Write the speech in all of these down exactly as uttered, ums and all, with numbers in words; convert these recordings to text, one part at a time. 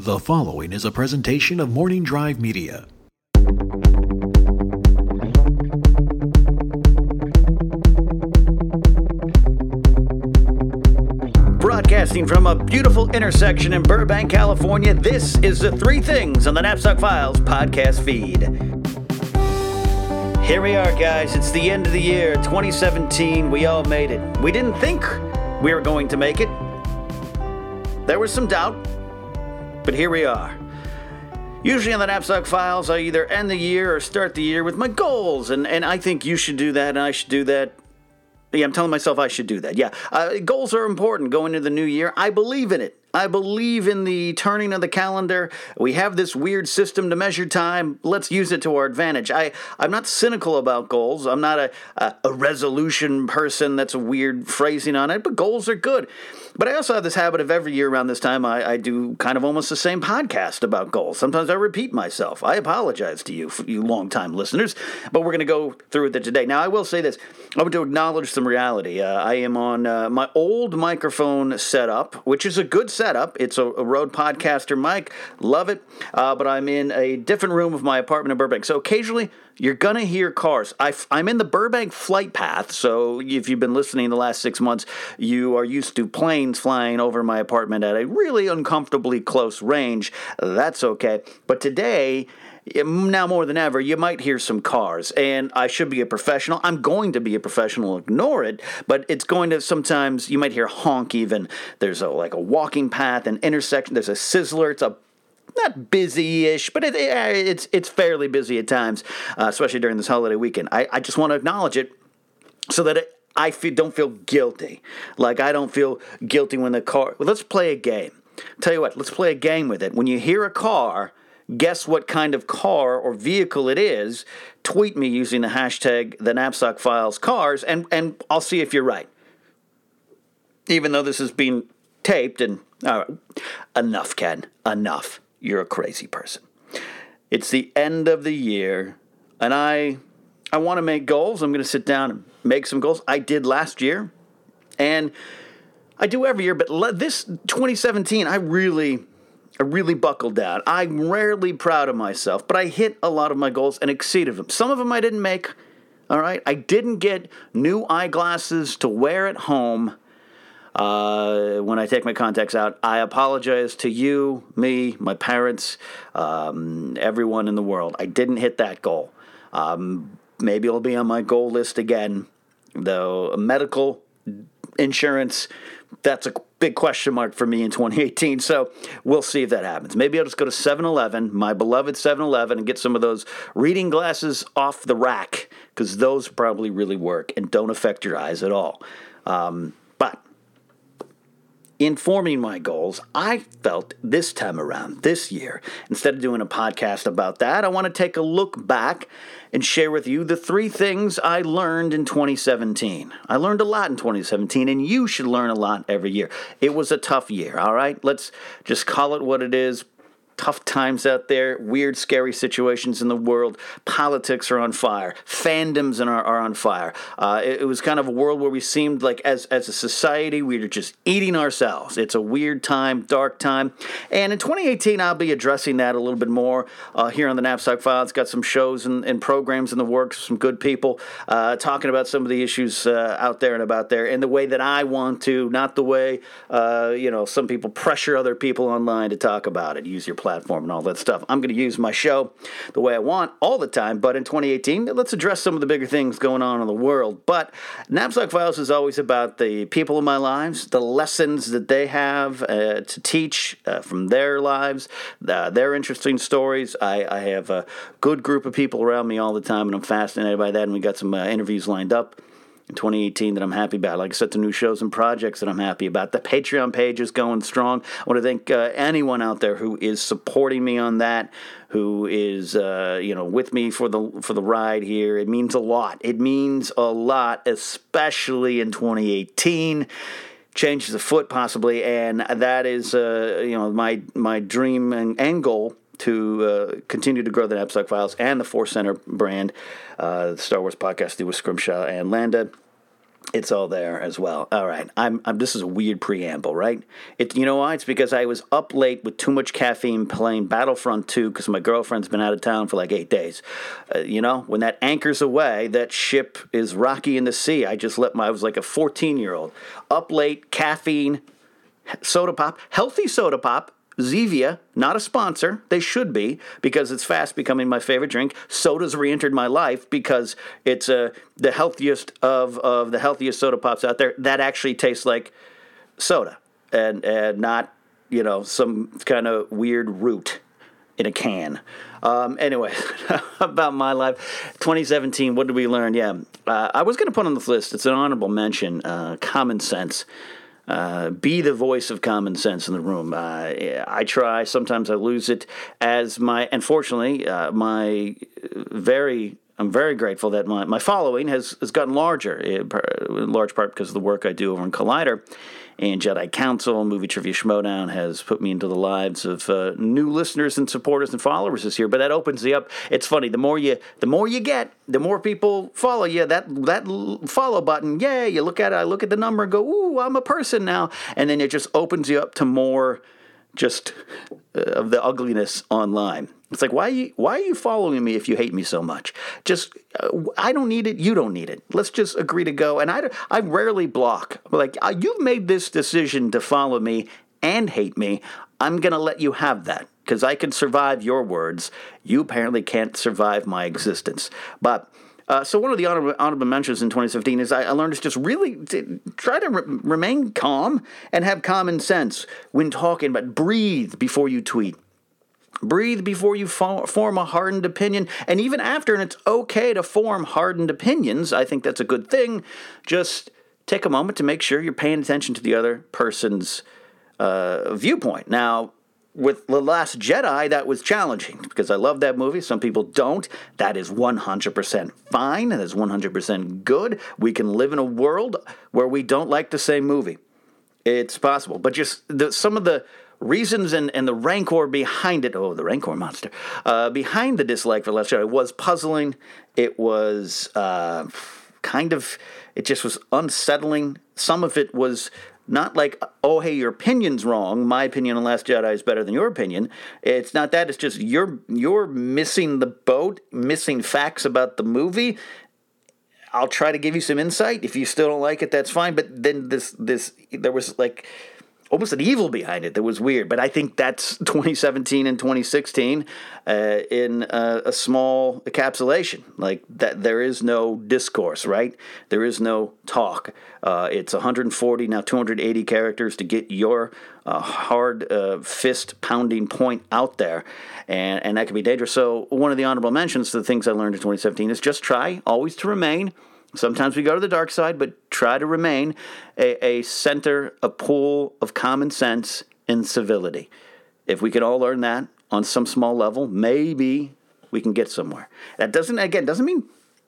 The following is a presentation of Morning Drive Media. Broadcasting from a beautiful intersection in Burbank, California, this is the Three Things on the Knapsack Files podcast feed. Here we are, guys. It's the end of the year, twenty seventeen. We all made it. We didn't think we were going to make it. There was some doubt, but here we are. Usually on the Knapsack Files, I either end the year or start the year with my goals, and, and I think you should do that, and I should do that. Yeah, I'm telling myself I should do that. Yeah, uh, goals are important going into the new year. I believe in it. I believe in the turning of the calendar. We have this weird system to measure time. Let's use it to our advantage. I, I'm not cynical about goals. I'm not a, a, a resolution person. That's a weird phrasing on it, but goals are good. But I also have this habit of every year around this time, I, I do kind of almost the same podcast about goals. Sometimes I repeat myself. I apologize to you, for you long-time listeners, but we're going to go through it today. Now, I will say this. I want to acknowledge some reality. Uh, I am on uh, my old microphone setup, which is a good setup. It's a, a Rode Podcaster mic. Love it. Uh, but I'm in a different room of my apartment in Burbank. So occasionally, you're going to hear cars. I, I'm in the Burbank flight path, so if you've been listening the last six months, you are used to planes flying over my apartment at a really uncomfortably close range. That's okay. But today, now more than ever, you might hear some cars, and I should be a professional. I'm going to be a professional, ignore it, but it's going to sometimes, you might hear honk even. There's a, like a walking path, an intersection, there's a sizzler, it's a not busy-ish, but it, it, it's it's fairly busy at times, uh, especially during this holiday weekend. I, I just want to acknowledge it so that it, I feel, don't feel guilty. Like I don't feel guilty when the car... Well, let's play a game. Tell you what, let's play a game with it. When you hear a car, guess what kind of car or vehicle it is. Tweet me using the hashtag the Knapsack Files cars, and, and I'll see if you're right. Even though this is being taped, and... All right, enough, Ken. Enough. You're a crazy person. It's the end of the year, and I I want to make goals. I'm going to sit down and make some goals. I did last year, and I do every year, but this twenty seventeen, I really, I really buckled down. I'm rarely proud of myself, but I hit a lot of my goals and exceeded them. Some of them I didn't make, all right? I didn't get new eyeglasses to wear at home. Uh, when I take my contacts out, I apologize to you, me, my parents, um, everyone in the world. I didn't hit that goal. Um, maybe it'll be on my goal list again, though medical insurance, that's a big question mark for me in twenty eighteen, so we'll see if that happens. Maybe I'll just go to seven eleven, my beloved seven eleven, and get some of those reading glasses off the rack, because those probably really work and don't affect your eyes at all. Um, but... In forming my goals, I felt this time around, this year, instead of doing a podcast about that, I want to take a look back and share with you the three things I learned in twenty seventeen. I learned a lot in twenty seventeen, and you should learn a lot every year. It was a tough year, all right? Let's just call it what it is. Tough times out there, weird, scary situations in the world. Politics are on fire. Fandoms are, are on fire. Uh, it, it was kind of a world where we seemed like, as as a society, we were just eating ourselves. It's a weird time, dark time. And in twenty eighteen, I'll be addressing that a little bit more uh, here on the Knapsack Files. Got some shows and, and programs in the works, some good people uh, talking about some of the issues uh, out there and about there in the way that I want to, not the way, uh, you know, some people pressure other people online to talk about it. Use your platform and all that stuff. I'm going to use my show the way I want all the time, but in twenty eighteen, let's address some of the bigger things going on in the world. But Knapsack Files is always about the people in my lives, the lessons that they have uh, to teach uh, from their lives, uh, their interesting stories. I, I have a good group of people around me all the time, and I'm fascinated by that, and we got some uh, interviews lined up in twenty eighteen that I'm happy about. Like I said, the new shows and projects that I'm happy about. The Patreon page is going strong. I want to thank uh, anyone out there who is supporting me on that, who is uh, you know with me for the for the ride here. It means a lot. It means a lot, especially in twenty eighteen. Changes afoot possibly, and that is uh, you know my my dream and, and goal to uh, continue to grow the Knapsack Files and the Force Center brand, uh, the Star Wars podcast I do with Scrimshaw and Landa. It's all there as well. All right. I'm, I'm. This is a weird preamble, right? It. You know why? It's because I was up late with too much caffeine playing Battlefront two because my girlfriend's been out of town for like eight days. Uh, you know, when that anchors away, that ship is rocky in the sea. I just let my. I was like a fourteen-year-old. Up late, caffeine, soda pop, healthy soda pop. Zevia, not a sponsor. They should be, because it's fast becoming my favorite drink. Soda's re-entered my life because it's uh, the healthiest of, of the healthiest soda pops out there. That actually tastes like soda and, and not, you know, some kind of weird root in a can. Um, anyway, about my life. twenty seventeen, what did we learn? Yeah, uh, I was going to put on the list, it's an honorable mention, uh, common sense. Uh, be the voice of common sense in the room. Uh, I try. Sometimes I lose it. As my, unfortunately, uh, my very, I'm very grateful that my, my following has, has gotten larger, in large part because of the work I do over in Collider. And Jedi Council, Movie Trivia Schmodown has put me into the lives of uh, new listeners and supporters and followers this year. But that opens you up. It's funny. The more you, the more you get, the more people follow you. That that follow button, yeah, you look at it. I look at the number and go, ooh, I'm a person now. And then it just opens you up to more, just uh, of the ugliness online. It's like, why are you, why are you following me if you hate me so much? Just, uh, I don't need it. You don't need it. Let's just agree to go. And I, I rarely block. Like, uh, you've made this decision to follow me and hate me. I'm going to let you have that because I can survive your words. You apparently can't survive my existence. But Uh, so one of the honorable, honorable mentions in twenty fifteen is I, I learned to just really to try to re- remain calm and have common sense when talking, but breathe before you tweet. Breathe before you fo- form a hardened opinion, and even after, and it's okay to form hardened opinions. I think that's a good thing. Just take a moment to make sure you're paying attention to the other person's uh, viewpoint. Now, with The Last Jedi, that was challenging because I love that movie. Some people don't. That is one hundred percent fine. That is one hundred percent good. We can live in a world where we don't like the same movie. It's possible. But just the, some of the reasons and, and the rancor behind it, oh, the rancor monster, uh, behind the dislike for The Last Jedi was puzzling. It was uh, kind of, it just was unsettling. Some of it was not like, oh, hey, your opinion's wrong. My opinion on Last Jedi is better than your opinion. It's not that. It's just you're you're missing the boat, missing facts about the movie. I'll try to give you some insight. If you still don't like it, that's fine. But then this this there was like almost an evil behind it that was weird. But I think that's twenty seventeen and twenty sixteen uh, in a, a small encapsulation. Like that, there is no discourse, right? There is no talk. Uh, it's one hundred forty, now two hundred eighty characters to get your uh, hard uh, fist pounding point out there. And, and that can be dangerous. So one of the honorable mentions to the things I learned in twenty seventeen is just try always to remain. Sometimes we go to the dark side, but try to remain a, a center, a pool of common sense and civility. If we can all learn that on some small level, maybe we can get somewhere. That doesn't, again, doesn't mean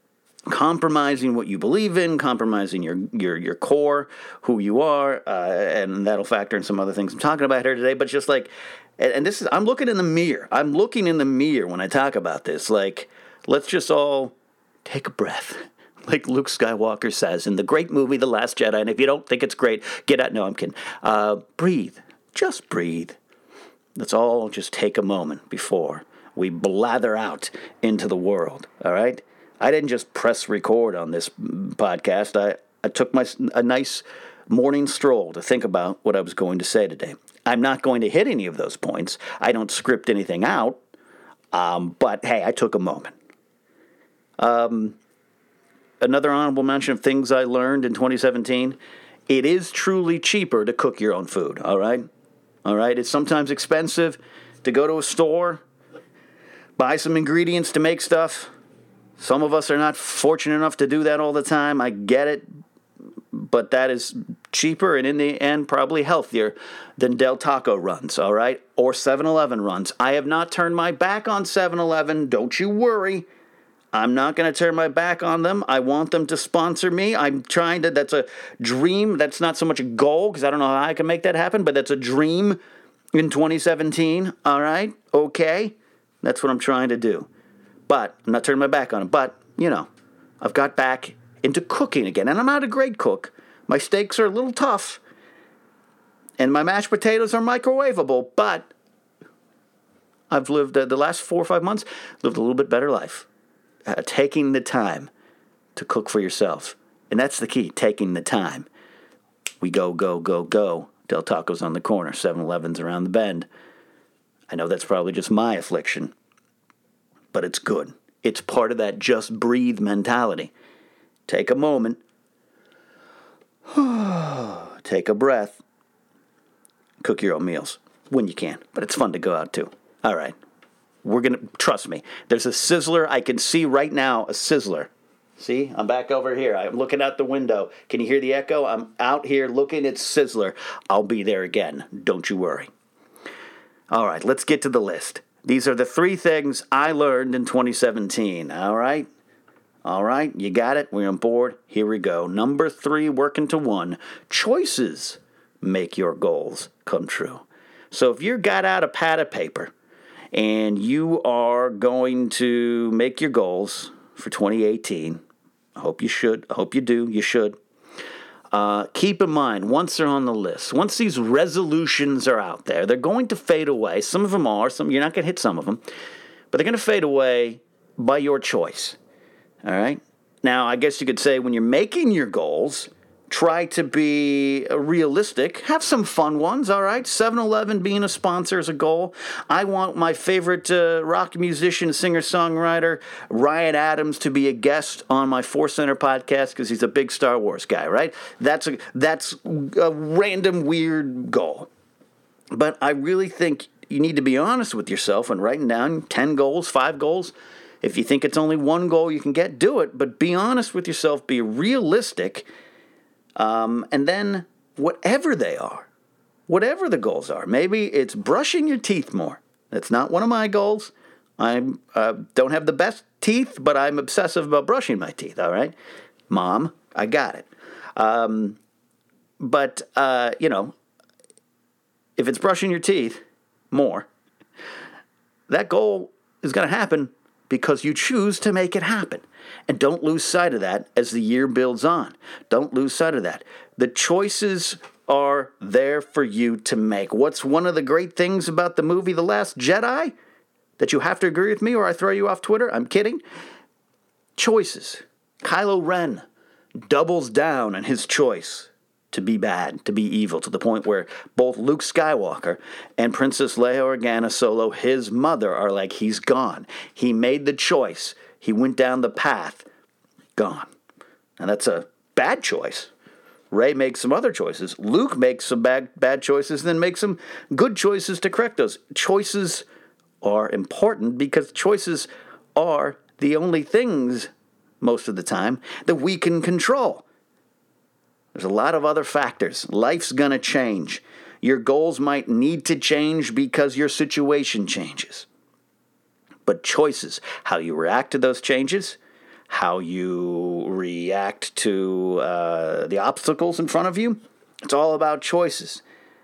compromising what you believe in, compromising your your your core, who you are, uh, and that'll factor in some other things I'm talking about here today. But just like, and, and this is, I'm looking in the mirror. I'm looking in the mirror when I talk about this. Like, let's just all take a breath. Like Luke Skywalker says in the great movie, The Last Jedi. And if you don't think it's great, get out. No, I'm kidding. Uh, breathe. Just breathe. Let's all just take a moment before we blather out into the world. All right? I didn't just press record on this podcast. I, I took my a nice morning stroll to think about what I was going to say today. I'm not going to hit any of those points. I don't script anything out. Um, but, hey, I took a moment. Um... Another honorable mention of things I learned in twenty seventeen, it is truly cheaper to cook your own food, all right? All right, it's sometimes expensive to go to a store, buy some ingredients to make stuff. Some of us are not fortunate enough to do that all the time. I get it, but that is cheaper and in the end probably healthier than Del Taco runs, all right? Or seven eleven runs. I have not turned my back on seven eleven, don't you worry. I'm not going to turn my back on them. I want them to sponsor me. I'm trying to, that's a dream. That's not so much a goal because I don't know how I can make that happen, but that's a dream in twenty seventeen. All right? Okay? That's what I'm trying to do. But I'm not turning my back on them. But, you know, I've got back into cooking again. And I'm not a great cook. My steaks are a little tough. And my mashed potatoes are microwavable. But I've lived uh, the last four or five months, lived a little bit better life. Uh, taking the time to cook for yourself. And that's the key, taking the time. We go, go, go, go. Del Taco's on the corner, seven eleven's around the bend. I know that's probably just my affliction, but it's good. It's part of that just breathe mentality. Take a moment. Take a breath. Cook your own meals when you can, but it's fun to go out too. All right. We're going to, trust me, there's a sizzler. I can see right now a sizzler. See, I'm back over here. I'm looking out the window. Can you hear the echo? I'm out here looking at Sizzler. I'll be there again. Don't you worry. All right, let's get to the list. These are the three things I learned in twenty seventeen. All right? All right, you got it? We're on board. Here we go. Number three, working to one. Choices make your goals come true. So if you got out a pad of paper and you are going to make your goals for twenty eighteen. I hope you should. I hope you do. You should. Uh, keep in mind, once they're on the list, once these resolutions are out there, they're going to fade away. Some of them are. Some you're not going to hit some of them. But they're going to fade away by your choice. All right? Now, I guess you could say when you're making your goals, try to be realistic. Have some fun ones, all right? seven eleven being a sponsor is a goal. I want my favorite uh, rock musician, singer-songwriter, Ryan Adams, to be a guest on my Force Center podcast because he's a big Star Wars guy, right? That's a, that's a random, weird goal. But I really think you need to be honest with yourself and writing down ten goals, five goals. If you think it's only one goal you can get, do it. But be honest with yourself. Be realistic. Um, and then whatever they are, whatever the goals are, maybe it's brushing your teeth more. That's not one of my goals. I uh, don't have the best teeth, but I'm obsessive about brushing my teeth, all right? Mom, I got it. Um, but, uh, you know, if it's brushing your teeth more, that goal is going to happen because you choose to make it happen. And don't lose sight of that as the year builds on. Don't lose sight of that. The choices are there for you to make. What's one of the great things about the movie The Last Jedi? That you have to agree with me or I throw you off Twitter? I'm kidding. Choices. Kylo Ren doubles down on his choice to be bad, to be evil, to the point where both Luke Skywalker and Princess Leia Organa Solo, his mother, are like, he's gone. He made the choice. He went down the path. Gone. Now that's a bad choice. Rey makes some other choices. Luke makes some bad bad choices, then makes some good choices to correct those. Choices are important because choices are the only things, most of the time, that we can control. There's a lot of other factors. Life's going to change. Your goals might need to change because your situation changes. But choices, how you react to those changes, how you react to uh, the obstacles in front of you, it's all about choices.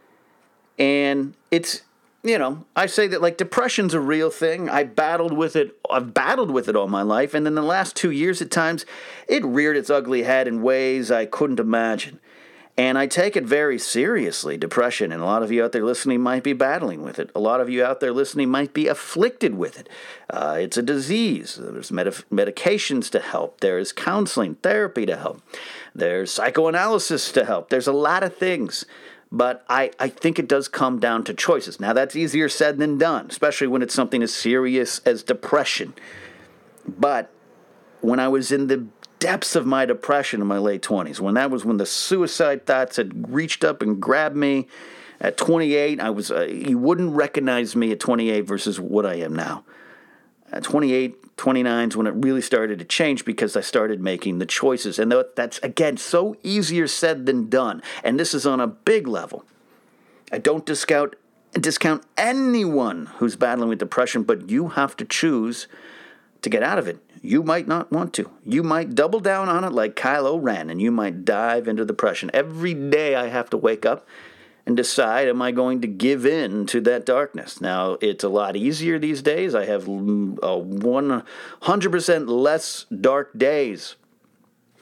And it's, you know, I say that like depression's a real thing. I battled with it. I've battled with it all my life. And in the last two years at times, it reared its ugly head in ways I couldn't imagine. And I take it very seriously, depression. And a lot of you out there listening might be battling with it. A lot of you out there listening might be afflicted with it. Uh, it's a disease. There's med- medications to help. There's counseling, therapy to help. There's psychoanalysis to help. There's a lot of things. But I, I think it does come down to choices. Now, that's easier said than done, especially when it's something as serious as depression. But when I was in the depths of my depression in my late twenties, when that was when the suicide thoughts had reached up and grabbed me at twenty-eight, I was uh, you wouldn't recognize me at twenty-eight versus what I am now. At twenty-eight, twenty-nine is when it really started to change because I started making the choices. And that's, again, so easier said than done. And this is on a big level. I don't discount discount anyone who's battling with depression, but you have to choose to get out of it. You might not want to. You might double down on it like Kylo Ren, and you might dive into depression. Every day I have to wake up and decide, am I going to give in to that darkness? Now, it's a lot easier these days. I have uh, one hundred percent less dark days.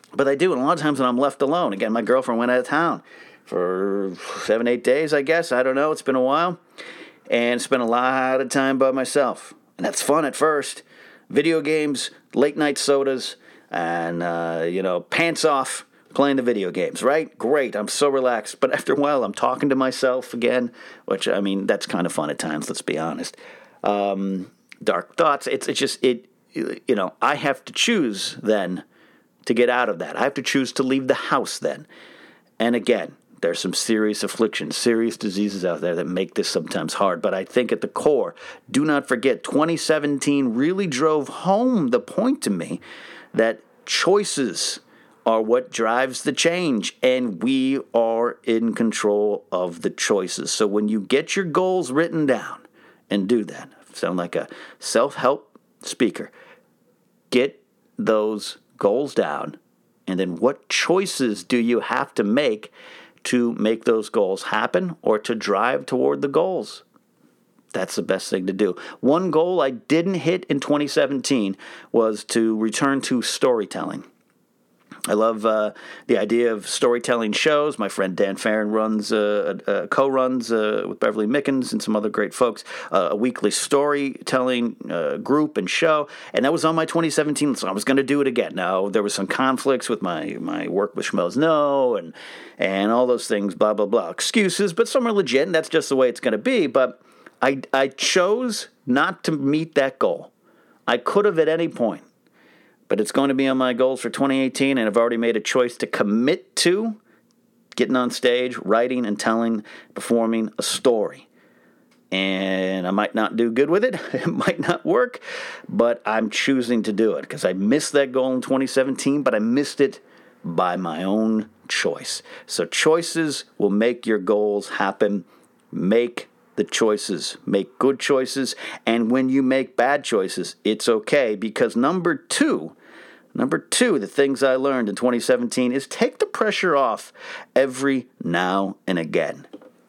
But I do, and a lot of times when I'm left alone, again, my girlfriend went out of town for seven, eight days, I guess. I don't know. It's been a while. And spent a lot of time by myself. And that's fun at first. Video games, late night sodas, and, uh, you know, pants off playing the video games, right? Great. I'm so relaxed. But after a while, I'm talking to myself again, which, I mean, that's kind of fun at times, let's be honest. Um, dark thoughts. It's, it's just, it, you know, I have to choose then to get out of that. I have to choose to leave the house then. And again, there's some serious afflictions, serious diseases out there that make this sometimes hard. But I think at the core, do not forget, twenty seventeen really drove home the point to me that choices are what drives the change, and we are in control of the choices. So when you get your goals written down, and do that, sound like a self-help speaker, get those goals down, and then what choices do you have to make to make those goals happen or to drive toward the goals? That's the best thing to do. One goal I didn't hit in twenty seventeen was to return to storytelling. I love uh, the idea of storytelling shows. My friend Dan Farron runs, uh, uh, co-runs uh, with Beverly Mickens and some other great folks, uh, a weekly storytelling uh, group and show. And that was on my twenty seventeen list. So I was going to do it again. Now, there was some conflicts with my, my work with Schmoes No and, and all those things, blah, blah, blah. Excuses, but some are legit, and that's just the way it's going to be. But I, I chose not to meet that goal. I could have at any point. But it's going to be on my goals for twenty eighteen, and I've already made a choice to commit to getting on stage, writing and telling, performing a story. And I might not do good with it. It might not work, but I'm choosing to do it because I missed that goal in twenty seventeen, but I missed it by my own choice. So choices will make your goals happen. Make the choices. Make good choices. And when you make bad choices, it's okay, because number two, number two, the things I learned in twenty seventeen is take the pressure off every now and again.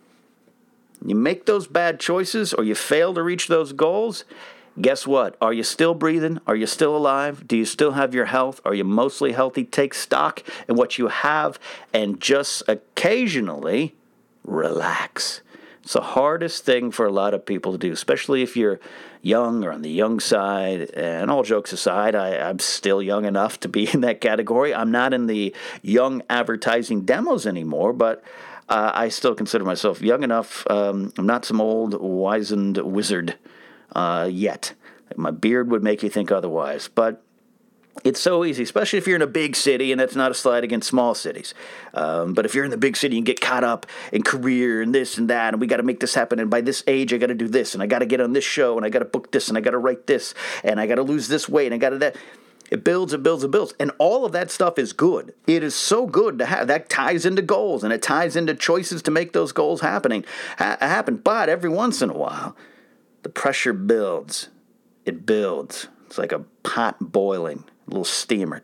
You make those bad choices or you fail to reach those goals, guess what? Are you still breathing? Are you still alive? Do you still have your health? Are you mostly healthy? Take stock in what you have and just occasionally relax. It's the hardest thing for a lot of people to do, especially if you're young or on the young side. And all jokes aside, I, I'm still young enough to be in that category. I'm not in the young advertising demos anymore, but uh, I still consider myself young enough. Um, I'm not some old wizened wizard uh, yet. My beard would make you think otherwise, but it's so easy, especially if you're in a big city, and that's not a slight against small cities. Um, but if you're in the big city and get caught up in career and this and that, and we got to make this happen, and by this age I got to do this, and I got to get on this show, and I got to book this, and I got to write this, and I got to lose this weight, and I got to that. It builds, it builds, it builds. And all of that stuff is good. It is so good to have. That ties into goals, and it ties into choices to make those goals happening ha- happen. But every once in a while, the pressure builds. It builds. It's like a pot boiling. Little steamer,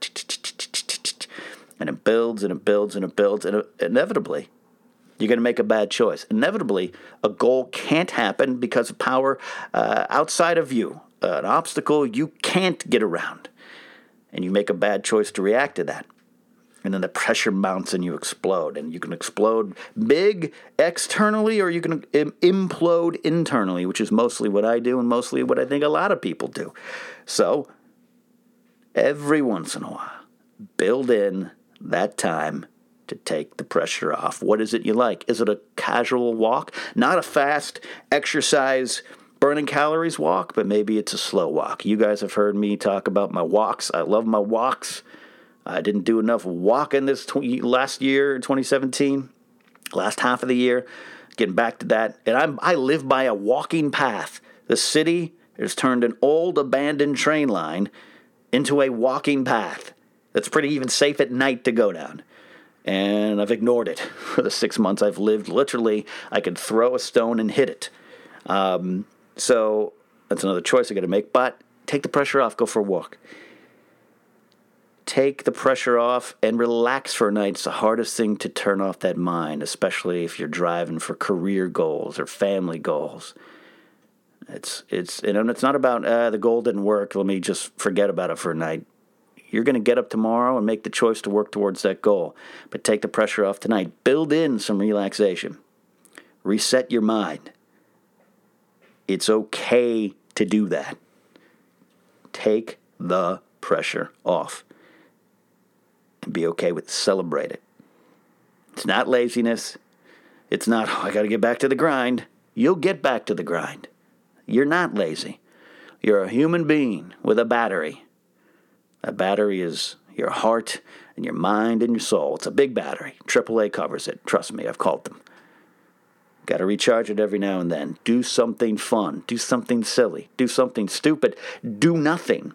and it builds and it builds and it builds, and inevitably you're going to make a bad choice. Inevitably, a goal can't happen because of power uh, outside of you, uh, an obstacle you can't get around, and you make a bad choice to react to that. And then the pressure mounts and you explode, and you can explode big externally, or you can implode internally, which is mostly what I do and mostly what I think a lot of people do. So every once in a while, build in that time to take the pressure off. What is it you like? Is it a casual walk? Not a fast exercise, burning calories walk, but maybe it's a slow walk. You guys have heard me talk about my walks. I love my walks. I didn't do enough walking this tw- last year, twenty seventeen, last half of the year. Getting back to that. And I'm, I live by a walking path. The city has turned an old abandoned train line into a walking path that's pretty even safe at night to go down. And I've ignored it for the six months I've lived. Literally, I could throw a stone and hit it. Um, so that's another choice I got to make. But take the pressure off. Go for a walk. Take the pressure off and relax for a night. It's the hardest thing to turn off that mind, especially if you're driving for career goals or family goals. It's it's and it's not about uh, the goal didn't work. Let me just forget about it for a night. You're going to get up tomorrow and make the choice to work towards that goal. But take the pressure off tonight. Build in some relaxation. Reset your mind. It's okay to do that. Take the pressure off. And be okay with it. Celebrate it. It's not laziness. It's not, oh, I got to get back to the grind. You'll get back to the grind. You're not lazy. You're a human being with a battery. That battery is your heart and your mind and your soul. It's a big battery. triple A covers it. Trust me, I've called them. Got to recharge it every now and then. Do something fun. Do something silly. Do something stupid. Do nothing.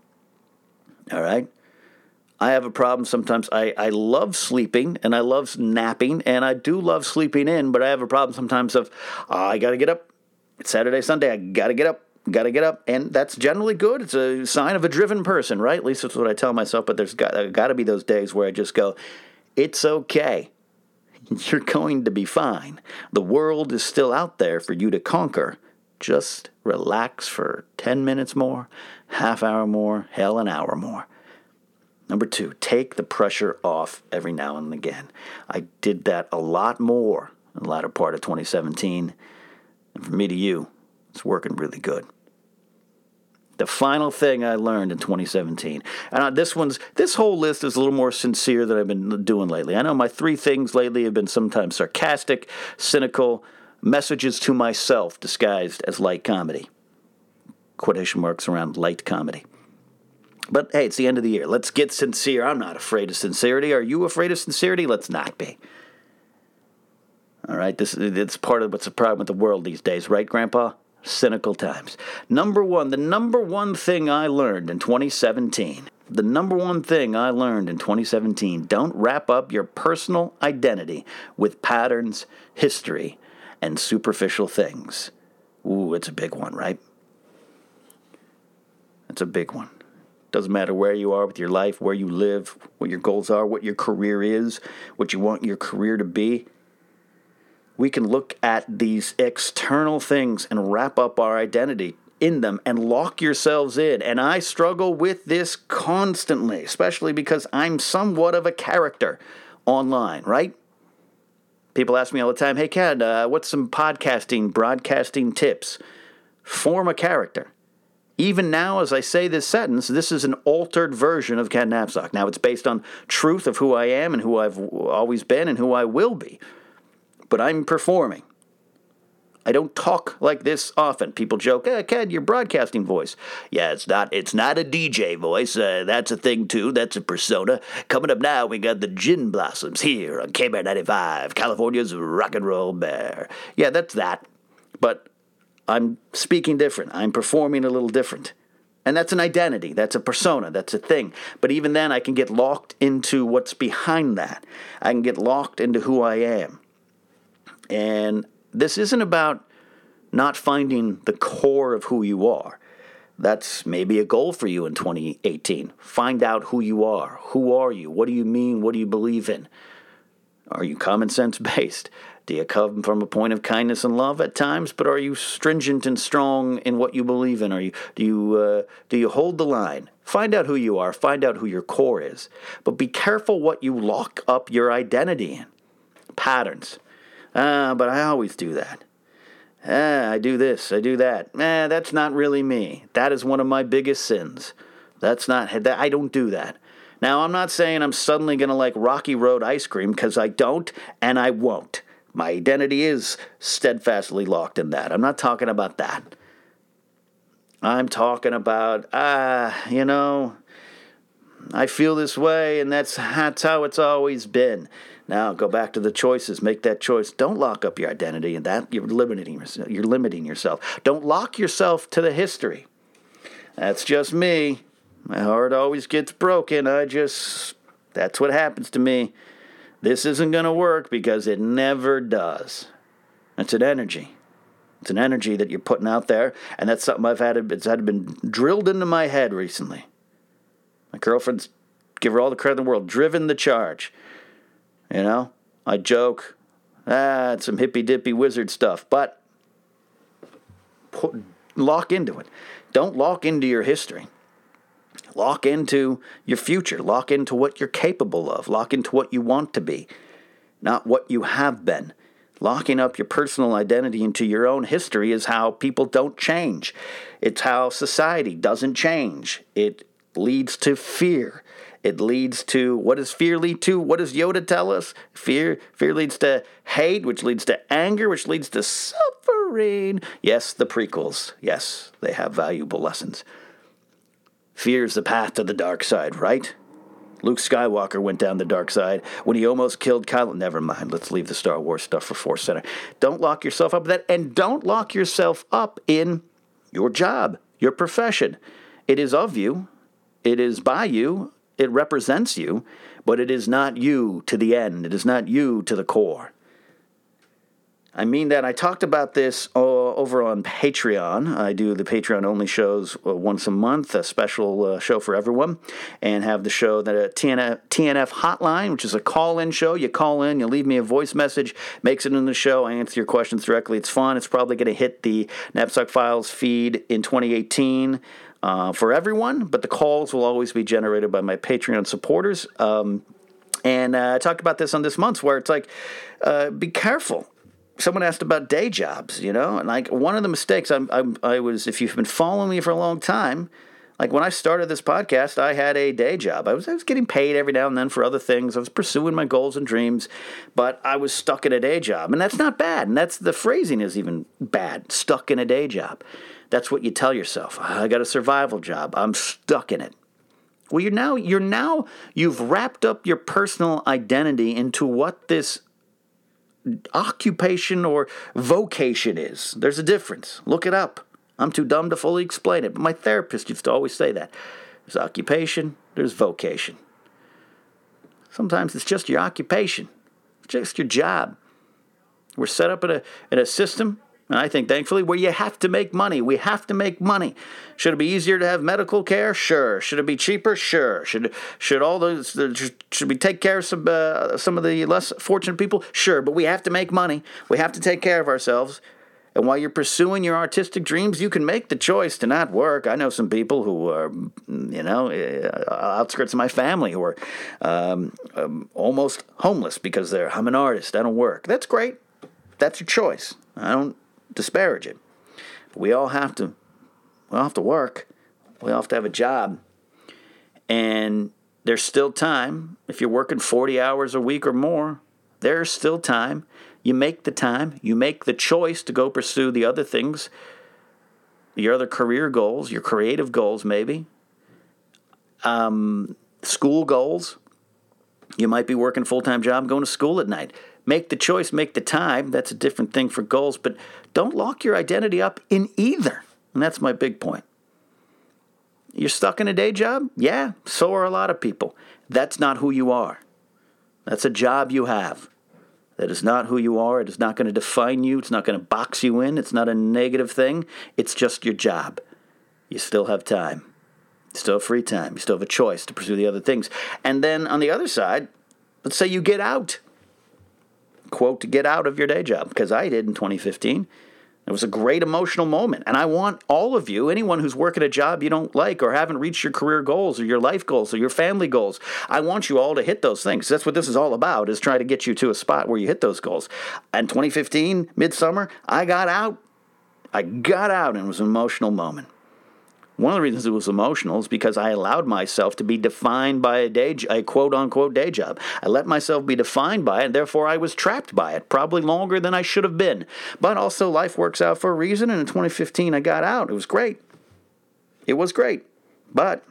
All right? I have a problem sometimes. I, I love sleeping, and I love napping, and I do love sleeping in, but I have a problem sometimes of, oh, I got to get up. It's Saturday, Sunday. I got to get up. Got to get up. And that's generally good. It's a sign of a driven person, right? At least that's what I tell myself, but there's got, got to be those days where I just go, it's okay. You're going to be fine. The world is still out there for you to conquer. Just relax for ten minutes more, half hour more, hell, an hour more. Number two, take the pressure off every now and again. I did that a lot more in the latter part of twenty seventeen. And from me to you, it's working really good. The final thing I learned in twenty seventeen, and this one's this whole list is a little more sincere than I've been doing lately. I know my three things lately have been sometimes sarcastic, cynical, messages to myself disguised as light comedy. Quotation marks around light comedy. But hey, it's the end of the year. Let's get sincere. I'm not afraid of sincerity. Are you afraid of sincerity? Let's not be. All right, this it's part of what's the problem with the world these days, right, Grandpa? Cynical times. Number one, the number one thing I learned in twenty seventeen, the number one thing I learned in twenty seventeen, don't wrap up your personal identity with patterns, history, and superficial things. Ooh, it's a big one, right? It's a big one. Doesn't matter where you are with your life, where you live, what your goals are, what your career is, what you want your career to be. We can look at these external things and wrap up our identity in them and lock yourselves in. And I struggle with this constantly, especially because I'm somewhat of a character online, right? People ask me all the time, hey, Ken, uh, what's some podcasting, broadcasting tips? Form a character. Even now, as I say this sentence, this is an altered version of Ken Napzok. Now, it's based on truth of who I am and who I've always been and who I will be. But I'm performing. I don't talk like this often. People joke, hey, Ken, your broadcasting voice. Yeah, it's not It's not a D J voice. Uh, that's a thing, too. That's a persona. Coming up now, we got the Gin Blossoms here on K B R ninety-five, California's rock and roll bear. Yeah, that's that. But I'm speaking different. I'm performing a little different. And that's an identity. That's a persona. That's a thing. But even then, I can get locked into what's behind that. I can get locked into who I am. And this isn't about not finding the core of who you are. That's maybe a goal for you in twenty eighteen. Find out who you are. Who are you? What do you mean? What do you believe in? Are you common sense based? Do you come from a point of kindness and love at times? But are you stringent and strong in what you believe in? Are you do you uh, do you hold the line? Find out who you are. Find out who your core is. But be careful what you lock up your identity in. Patterns. Ah, uh, but I always do that. Ah, I do this. I do that. Eh, that's not really me. That is one of my biggest sins. That's not. That I don't do that. Now, I'm not saying I'm suddenly going to like Rocky Road ice cream, because I don't and I won't. My identity is steadfastly locked in that. I'm not talking about that. I'm talking about, ah, uh, you know, I feel this way, and that's, that's how it's always been. Now, go back to the choices. Make that choice. Don't lock up your identity in that. You're limiting yourself. You're limiting yourself. Don't lock yourself to the history. That's just me. My heart always gets broken. I just, that's what happens to me. This isn't going to work because it never does. It's an energy. It's an energy that you're putting out there, and that's something I've had, it's had been drilled into my head recently. My girlfriend's, give her all the credit in the world, driven the charge. You know, I joke, ah, it's some hippy-dippy wizard stuff, but put, lock into it. Don't lock into your history. Lock into your future. Lock into what you're capable of. Lock into what you want to be, not what you have been. Locking up your personal identity into your own history is how people don't change. It's how society doesn't change. It leads to fear. It leads to, what does fear lead to? What does Yoda tell us? Fear, fear leads to hate, which leads to anger, which leads to suffering. Yes, the prequels. Yes, they have valuable lessons. Fear is the path to the dark side, right? Luke Skywalker went down the dark side when he almost killed Kylo. Never mind. Let's leave the Star Wars stuff for Force Center. Don't lock yourself up with that, and don't lock yourself up in your job, your profession. It is of you. It is by you. It represents you, but it is not you to the end. It is not you to the core. I mean that. I talked about this uh, over on Patreon. I do the Patreon-only shows uh, once a month, a special uh, show for everyone, and have the show, that uh, T N F, T N F Hotline, which is a call-in show. You call in, you leave me a voice message, makes it in the show. I answer your questions directly. It's fun. It's probably going to hit the Knapsack Files feed in twenty eighteen uh, for everyone, but the calls will always be generated by my Patreon supporters. Um, and uh, I talked about this on this month's, where it's like, uh, be careful. Someone asked about day jobs, you know, and like one of the mistakes I'm, I'm, I was, if you've been following me for a long time, like when I started this podcast, I had a day job. I was, I was getting paid every now and then for other things. I was pursuing my goals and dreams, but I was stuck in a day job, and that's not bad. And that's, the phrasing is even bad. Stuck in a day job. That's what you tell yourself. I got a survival job. I'm stuck in it. Well, you're now, you're now, you've wrapped up your personal identity into what this occupation or vocation is. There's a difference. Look it up. I'm too dumb to fully explain it, but my therapist used to always say that. There's occupation, there's vocation. Sometimes it's just your occupation. It's just your job. We're set up in a in a system, and I think, thankfully, where you have to make money. We have to make money. Should it be easier to have medical care? Sure. Should it be cheaper? Sure. Should should all those should we take care of some uh, some of the less fortunate people? Sure. But we have to make money. We have to take care of ourselves. And while you're pursuing your artistic dreams, you can make the choice to not work. I know some people who are, you know, outskirts of my family who are um, um, almost homeless because they're, I'm an artist, I don't work. That's great. That's your choice. I don't disparage it. But we all have to, we all have to work. We all have to have a job. And there's still time. If you're working forty hours a week or more, there's still time. You make the time. You make the choice to go pursue the other things, your other career goals, your creative goals maybe, um, school goals. You might be working a full-time job, going to school at night. Make the choice, make the time. That's a different thing for goals, but don't lock your identity up in either. And that's my big point. You're stuck in a day job? Yeah, so are a lot of people. That's not who you are. That's a job you have. That is not who you are. It is not going to define you. It's not going to box you in. It's not a negative thing. It's just your job. You still have time. You still have free time. You still have a choice to pursue the other things. And then on the other side, let's say you get out. Quote, to get out of your day job, because I did in twenty fifteen. It was a great emotional moment. And I want all of you, anyone who's working a job you don't like or haven't reached your career goals or your life goals or your family goals, I want you all to hit those things. That's what this is all about, is try to get you to a spot where you hit those goals. And twenty fifteen, midsummer, I got out. I got out, and it was an emotional moment. One of the reasons it was emotional is because I allowed myself to be defined by a day, a quote-unquote day job. I let myself be defined by it, and therefore I was trapped by it, probably longer than I should have been. But also, life works out for a reason, and in twenty fifteen, I got out. It was great. It was great. But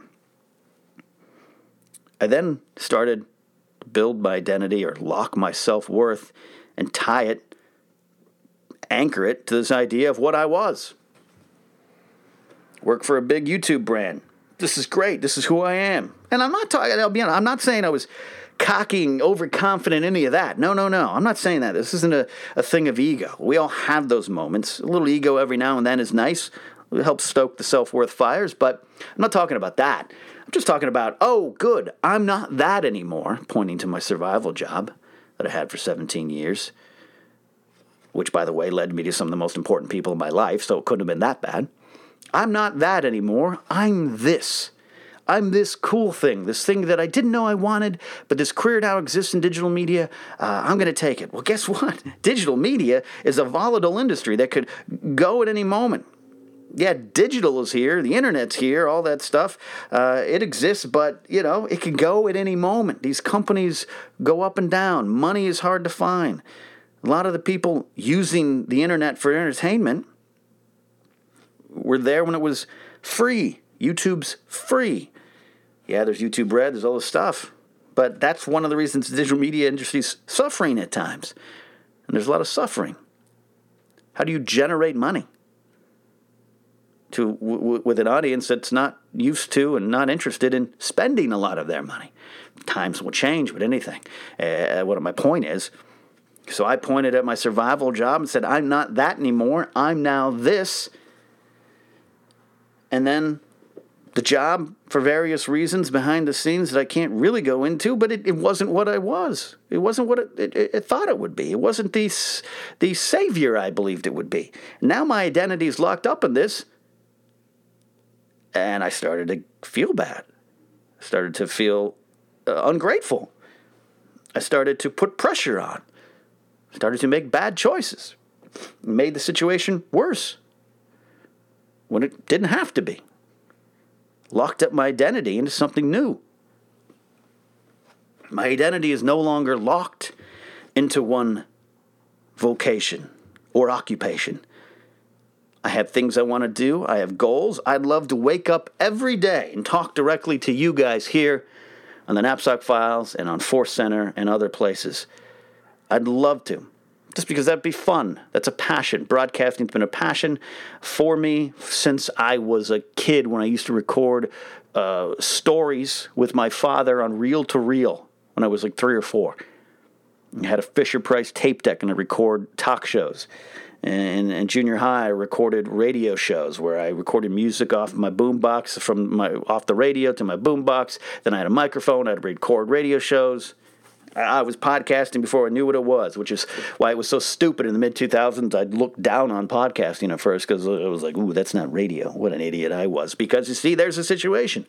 I then started to build my identity or lock my self-worth and tie it, anchor it to this idea of what I was. Work for a big YouTube brand. This is great. This is who I am. And I'm not talking, I'll be honest, I'm not saying I was cocking, overconfident, any of that. No, no, no. I'm not saying that. This isn't a, a thing of ego. We all have those moments. A little ego every now and then is nice. It helps stoke the self-worth fires, but I'm not talking about that. I'm just talking about, oh, good, I'm not that anymore, pointing to my survival job that I had for seventeen years, which, by the way, led me to some of the most important people in my life, so it couldn't have been that bad. I'm not that anymore. I'm this. I'm this cool thing, this thing that I didn't know I wanted, but this career now exists in digital media. Uh, I'm going to take it. Well, guess what? Digital media is a volatile industry that could go at any moment. Yeah, digital is here, the internet's here, all that stuff. Uh, it exists, but, you know, it can go at any moment. These companies go up and down. Money is hard to find. A lot of the people using the internet for entertainment were there when it was free. YouTube's free. Yeah, there's YouTube Red, there's all this stuff. But that's one of the reasons the digital media industry is suffering at times. And there's a lot of suffering. How do you generate money to w- w- with an audience that's not used to and not interested in spending a lot of their money? Times will change with anything. Uh, what my point is, so I pointed at my survival job and said, I'm not that anymore. I'm now this. And then the job, for various reasons behind the scenes that I can't really go into, but it, it wasn't what I was. It wasn't what it, it, it thought it would be. It wasn't the, the savior I believed it would be. Now my identity is locked up in this, and I started to feel bad. I started to feel uh, ungrateful. I started to put pressure on. I started to make bad choices. It made the situation worse when it didn't have to be. Locked up my identity into something new. My identity is no longer locked into one vocation or occupation. I have things I want to do. I have goals. I'd love to wake up every day and talk directly to you guys here on the Knapsack Files and on Force Center and other places. I'd love to. Just because that'd be fun. That's a passion. Broadcasting's been a passion for me since I was a kid when I used to record uh, stories with my father on reel-to-reel when I was like three or four. I had a Fisher-Price tape deck and I record talk shows. And in junior high, I recorded radio shows where I recorded music off my boombox, from my off the radio to my boombox. Then I had a microphone. I'd record radio shows. I was podcasting before I knew what it was, which is why it was so stupid in the mid two thousands. I'd look down on podcasting at first because I was like, ooh, that's not radio. What an idiot I was. Because, you see, there's a situation.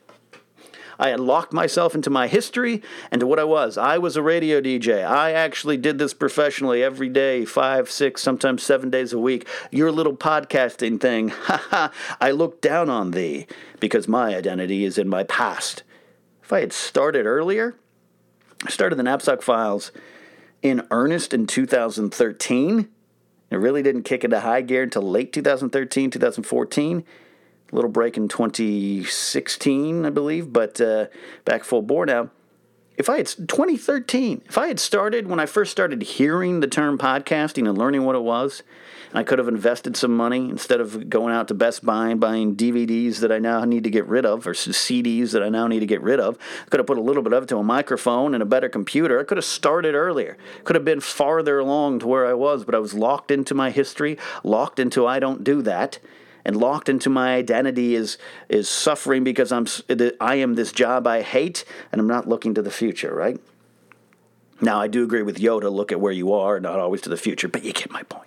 I had locked myself into my history and to what I was. I was a radio D J. I actually did this professionally every day, five, six, sometimes seven days a week. Your little podcasting thing, ha ha, I look down on thee because my identity is in my past. If I had started earlier, I started the Knapsack Files in earnest in two thousand thirteen. It really didn't kick into high gear until late two thousand thirteen, two thousand fourteen. A little break in twenty sixteen, I believe, but uh, back full bore now. If I had, twenty thirteen, if I had started when I first started hearing the term podcasting and learning what it was, and I could have invested some money instead of going out to Best Buy and buying D V Ds that I now need to get rid of, or C Ds that I now need to get rid of. I could have put a little bit of it to a microphone and a better computer. I could have started earlier. Could have been farther along to where I was, but I was locked into my history, locked into I don't do that, and locked into my identity is is suffering because I'm I am this job I hate, and I'm not looking to the future, right? Now, I do agree with Yoda, look at where you are, not always to the future, but you get my point.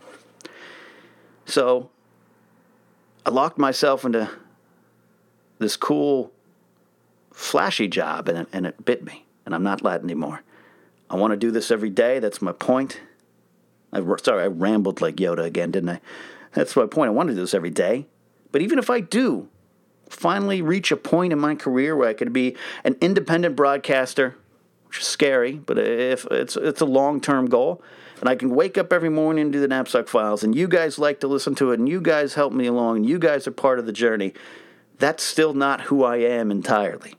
So, I locked myself into this cool, flashy job, and it, and it bit me, and I'm not that anymore. I want to do this every day, that's my point. I, sorry, I rambled like Yoda again, didn't I? That's my point. I want to do this every day. But even if I do finally reach a point in my career where I could be an independent broadcaster, which is scary, but if it's it's a long-term goal, and I can wake up every morning and do the Knapsack Files, and you guys like to listen to it, and you guys help me along, and you guys are part of the journey, that's still not who I am entirely.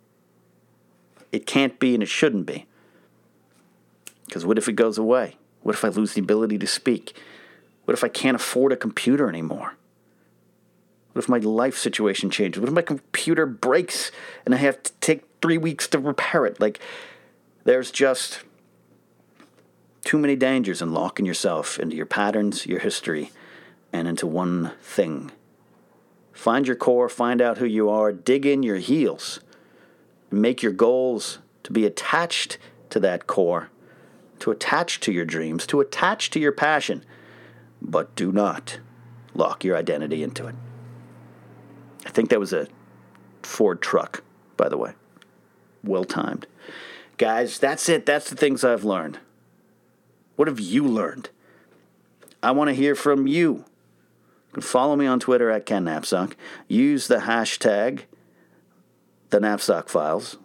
It can't be and it shouldn't be. Because what if it goes away? What if I lose the ability to speak? What if I can't afford a computer anymore? What if my life situation changes? What if my computer breaks and I have to take three weeks to repair it? Like, there's just too many dangers in locking yourself into your patterns, your history, and into one thing. Find your core, find out who you are, dig in your heels, and make your goals to be attached to that core, to attach to your dreams, to attach to your passion. But do not lock your identity into it. I think that was a Ford truck by the way. Well timed. Guys, that's it. That's the things I've learned. What have you learned? I want to hear from you. You can follow me on Twitter at Ken Napzok. Use the hashtag, the Napzok Files.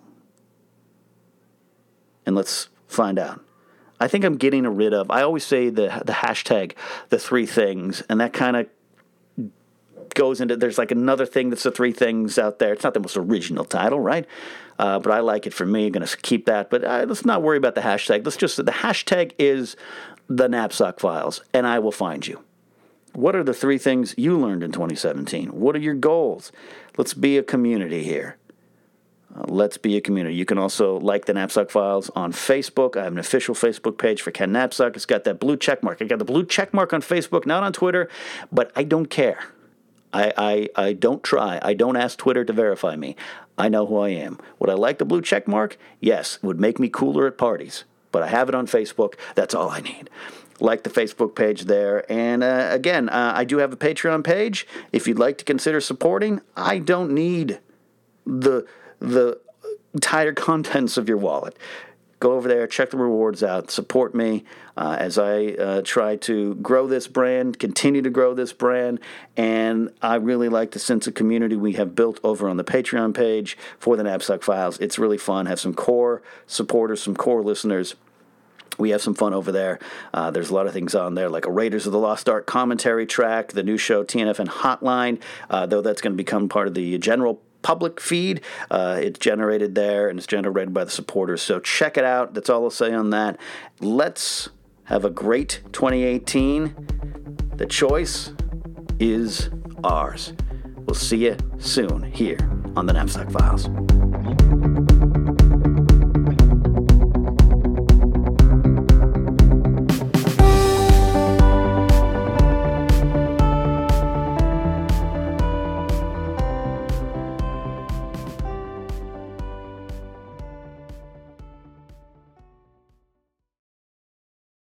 And let's find out. I think I'm getting rid of, I always say the the hashtag, the three things, and that kind of goes into, there's like another thing that's the three things out there. It's not the most original title, right? Uh, but I like it for me. I'm going to keep that. But uh, let's not worry about the hashtag. Let's just, the hashtag is the Napzok Files, and I will find you. What are the three things you learned in twenty seventeen? What are your goals? Let's be a community here. Uh, let's be a community. You can also like the Napzok Files on Facebook. I have an official Facebook page for Ken Napzok. It's got that blue check mark. I got the blue check mark on Facebook, not on Twitter, but I don't care. I, I, I don't try. I don't ask Twitter to verify me. I know who I am. Would I like the blue check mark? Yes, it would make me cooler at parties. But I have it on Facebook. That's all I need. Like the Facebook page there. And uh, again, uh, I do have a Patreon page. If you'd like to consider supporting, I don't need the the tighter contents of your wallet. Go over there, check the rewards out, support me uh, as I uh, try to grow this brand, continue to grow this brand, and I really like the sense of community we have built over on the Patreon page for the Napzok Files. It's really fun. Have some core supporters, some core listeners. We have some fun over there. Uh, there's a lot of things on there, like a Raiders of the Lost Ark commentary track, the new show T N F N Hotline, uh, though that's going to become part of the general public feed. Uh, it's generated there, and it's generated by the supporters. So check it out. That's all I'll say on that. Let's have a great twenty eighteen. The choice is ours. We'll see you soon here on the Napzok Files.